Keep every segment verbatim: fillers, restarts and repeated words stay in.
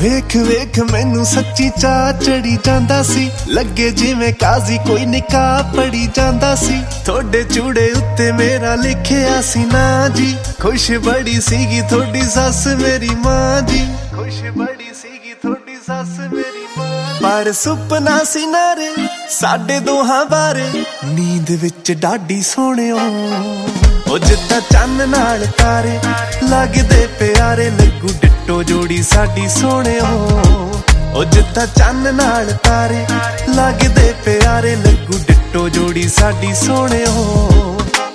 ਵੇਖ ਵੇਖ ਮੈਨੂੰ ਸੱਚੀ ਚਾਹ ਚੜੀ ਜਾਂਦਾ ਸੀ, ਲੱਗੇ ਜਿਵੇਂ ਕਾਜ਼ੀ ਕੋਈ ਨਿਕਾਹ ਪੜੀ ਜਾਂਦਾ ਸੀ। ਤੁਹਾਡੇ ਚੂੜੇ ਉੱਤੇ ਮੇਰਾ ਲਿਖਿਆ ਸੀ ਨਾ ਜੀ, ਖੁਸ਼ ਬੜੀ ਸੀਗੀ ਤੁਹਾਡੀ ਸੱਸ ਮੇਰੀ ਮਾਂ ਜੀ, ਖੁਸ਼ ਬੜੀ ਸੀਗੀ ਤੁਹਾਡੀ ਸੱਸ ਮੇਰੀ ਮਾਂ। ਪਰ ਸੁਪਨਾ ਸੀ ਨਾਰੇ ਸਾਡੇ ਦੋਹਾਂ ਬਾਰੇ, ਨੀਂਦ ਵਿੱਚ ਡਾਢੀ ਸੋਹਣਿਓ ਉਹ ਜਿੱਦਾਂ ਚੰਨ ਨਾਲ ਤਾਰੇ ਲੱਗਦੇ ਪਿਆਰੇ, ਲੱਗੂ ਡਿੱਟੋ ਜੋੜੀ ਸਾਡੀ ਸੋਹਣਿਓ ਉਹ ਜਿੱਦਾਂ ਚੰਨ ਨਾਲ ਤਾਰੇ ਲੱਗਦੇ ਪਿਆਰੇ, ਲੱਗੂ ਡਿੱਟੋ ਜੋੜੀ ਸਾਡੀ ਸੋਹਣਿਓ।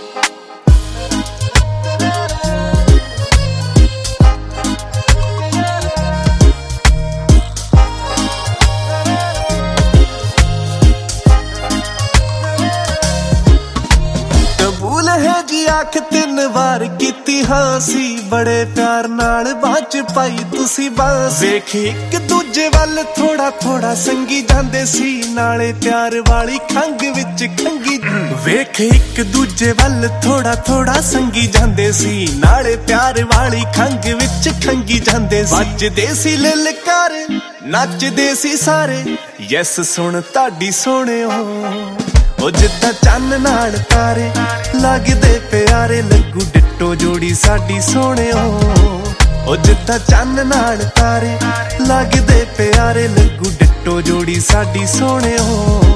ਕਬੂਲ ਹੈ ਜੀ ਆਖ ਤਿੰਨ ਵਾਰ ਕੀਤੀ ਹਾਂ ਸੀ, ਬੜੇ ਪਿਆਰ ਨਾਲ ਬਾਂਝ ਪਾਈ ਤੁਸੀਂ ਬਾਂਸ। ਵੇਖ ਇੱਕ ਦੂਜੇ ਵੱਲ ਥੋੜਾ ਥੋੜਾ ਸੰਗੀ ਜਾਂਦੇ ਸੀ, ਨਾਲੇ ਪਿਆਰ ਵਾਲੀ ਖੰਗ ਵਿੱਚ ਖੰਗੀ। ਵੇਖ ਇੱਕ ਦੂਜੇ ਵੱਲ ਥੋੜਾ ਥੋੜਾ ਸੰਗੀ ਜਾਂਦੇ ਸੀ, ਨਾਲੇ ਪਿਆਰ ਵਾਲੀ ਖੰਗ ਵਿੱਚ ਖੰਗੀ ਜਾਂਦੇ ਸੀ। ਵੱਜਦੇ ਸੀ ਲਲਕਾਰੇ ਨੱਚਦੇ ਸੀ ਸਾਰੇ, ਯੈਸ ਸੁਣ ਤੁਹਾਡੀ ਸੋਹਣਿਓ ਉਹ ਜਿੱਦਾਂ ਚੰਨ ਨਾਲ ਤਾਰੇ ਲੱਗਦੇ ਪਿਆਰੇ, ਲੱਗੂ ਡਿੱਟੋ ਜੋੜੀ ਸਾਡੀ ਸੋਹਣਿਓ ਉਹ ਜਿੱਦਾਂ ਚੰਨ ਨਾਲ ਤਾਰੇ ਲੱਗਦੇ ਪਿਆਰੇ, ਲੱਗੂ ਡਿੱਟੋ ਜੋੜੀ ਸਾਡੀ ਸੋਹਣਿਓ।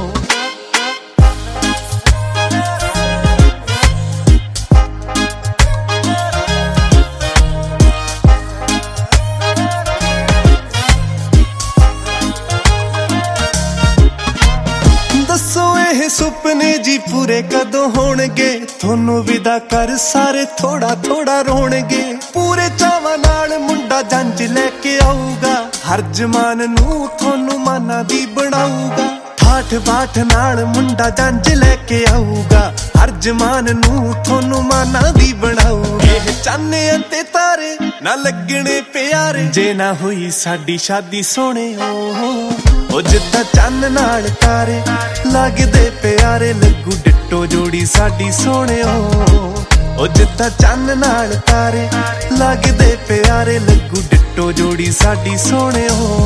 ਇਹ ਸੁਪਨੇ ਜੀ ਪੂਰੇ ਕਦੋਂ ਹੋਣਗੇ, ਤੁਹਾਨੂੰ ਵਿਦਾ ਕਰ ਸਾਰੇ ਥੋੜਾ ਥੋੜਾ ਰੋਣਗੇ। ਪੂਰੇ ਚਾਵਾਂ ਨਾਲ ਮੁੰਡਾ ਜੰਜ ਲੈ ਕੇ ਆਊਗਾ, ਹਰ ਜਮਾਨ ਨੂੰ ਤੁਹਾਨੂੰ ਮਾਨਾ ਦੀ ਬਣਾਊਗਾ। ਠਾਠ ਬਾਠ ਨਾਲ ਮੁੰਡਾ ਜੰਜ ਲੈ ਕੇ ਆਊਗਾ, ਹਰ ਜਮਾਨ ਨੂੰ ਤੁਹਾਨੂੰ ਮਾਨਾ ਦੀ ਬਣਾਊਗਾ। ਇਹ ਚੰਨ ਅਤੇ ਤਾਰੇ ਨਾ ਲੱਗਣੇ ਪਿਆਰੇ, ਜੇ ਨਾ ਹੋਈ ਸਾਡੀ ਸ਼ਾਦੀ ਸੋਹਣਿਓ ਉਹ ਜਿੱਦਾਂ ਚੰਨ ਨਾਲ ਤਾਰੇ ਲੱਗਦੇ ਪਿਆਰੇ, ਲੱਗੂ ਡਿੱਟੋ ਜੋੜੀ ਸਾਡੀ ਸੋਹਣਿਓ ਉਹ ਜਿੱਦਾਂ ਚੰਨ ਨਾਲ ਤਾਰੇ ਲੱਗਦੇ ਪਿਆਰੇ, ਲੱਗੂ ਡਿੱਟੋ ਜੋੜੀ ਸਾਡੀ ਸੋਹਣਿਓ।